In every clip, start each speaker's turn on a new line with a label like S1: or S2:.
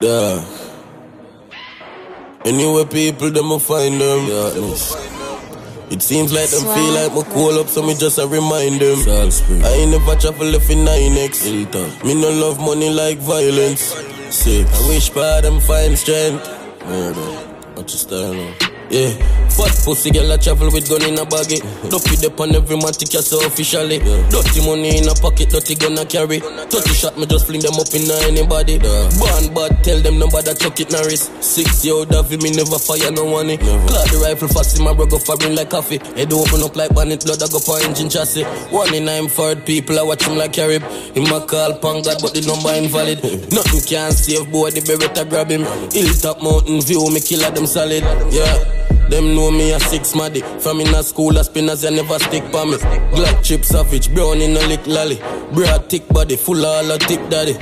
S1: Yeah. Anyway, people, them will find them. Yeah, it seems like them feel like me call up, so me just a remind them. I ain't never travel left in 9X. Me no love money like violence. Sick. I wish for them find strength. Murder. What you style now? Yeah. Fat pussy girl I travel with gun in a baggy. Duffy dep on every man tick so officially. Dirty money in a pocket, dirty gun I carry. 30 shot me just fling them up in anybody. Born bad, tell them nobody chuck it Norris. 6 year old Davy, me never fire no money. Clap the rifle fast in my bro go firing like coffee. Head open up like bandit, blood I go for engine chassis. 1 in 9 Ford people I watch him like Carib. Him a call Pangad but the number invalid. Nothing can save boy, the Beretta grab him. Hilltop mountain view, me killer them solid. Yeah. Them know me a 6 maddy. From in a school, a spinners, you never stick by me. Black chip savage, brown in a lick lolly. Broad thick body, full of all a thick daddy.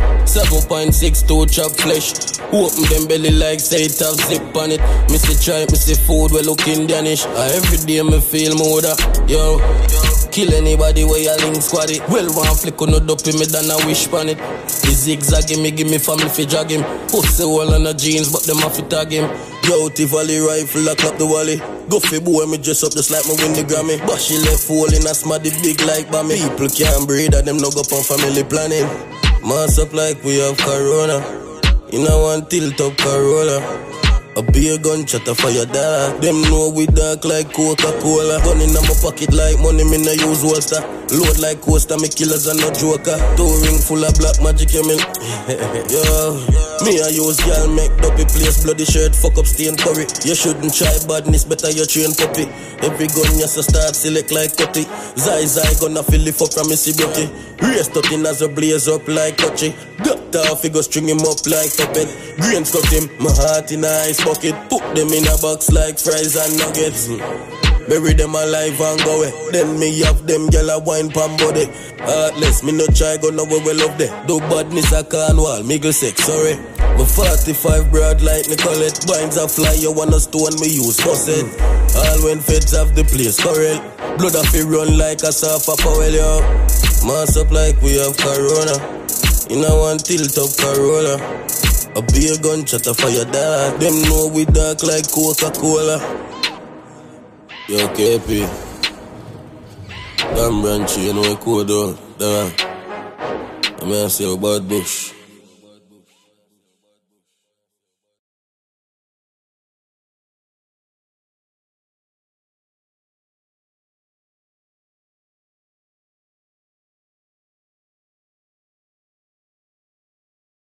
S1: 7.62 chop flesh. Open them belly like say it have zip on it. Me see try, me see food, we look Indianish. Every day me feel moda, yo. Kill anybody where you link squad it. Well, one flick on no dopey, me than a wish pan it. The zigzag him, me give me family fi drag him. Pussy all on the jeans, but them have to tag him. Yo, Tivoli rifle, I clap the wally. Go fi boy, me dress up just like me win the Grammy. But she left hole in a smaddy big like Bammy. People can't breathe and them no go on family planning. Mass up like we have Corona. You know one tilt up Corolla. A beer gun shot a fire dark. Them know we dark like Coca-Cola. Gun in my pocket like money, me no use holster. Load like coaster, me killers and no joker. 2 ring full of black magic, you mean? Yo, me I use y'all make dopey place. Bloody shirt, fuck up stain curry. You shouldn't try badness, better you train puppy. Every gun you so start select like cutty. Zai gonna fill it up from Missy Brookie. Race 13 as a blaze up like Kochi. Got off, he go string him up like puppet. Grains cut him, my heart in a ice bucket. Put them in a box like fries and nuggets. Bury them alive and go away. Then me have them gyal a wine pan body. Heartless, me no try go no way we love them. Do badness a Cornwall, Miggle sex, sorry. Me 45 broad like Nicolette. Binds a fly, you wanna stone me use busset. All when feds have the place correct. Blood a fi run like a sofa powell, yo. Mass up like we have Corona. You know one tilt up Corolla. A beer gun shot a fire dark. Them know we dark like Coca-Cola. Yo, KP. Damn Branchy, you know we cool though. I mean I say about Bush.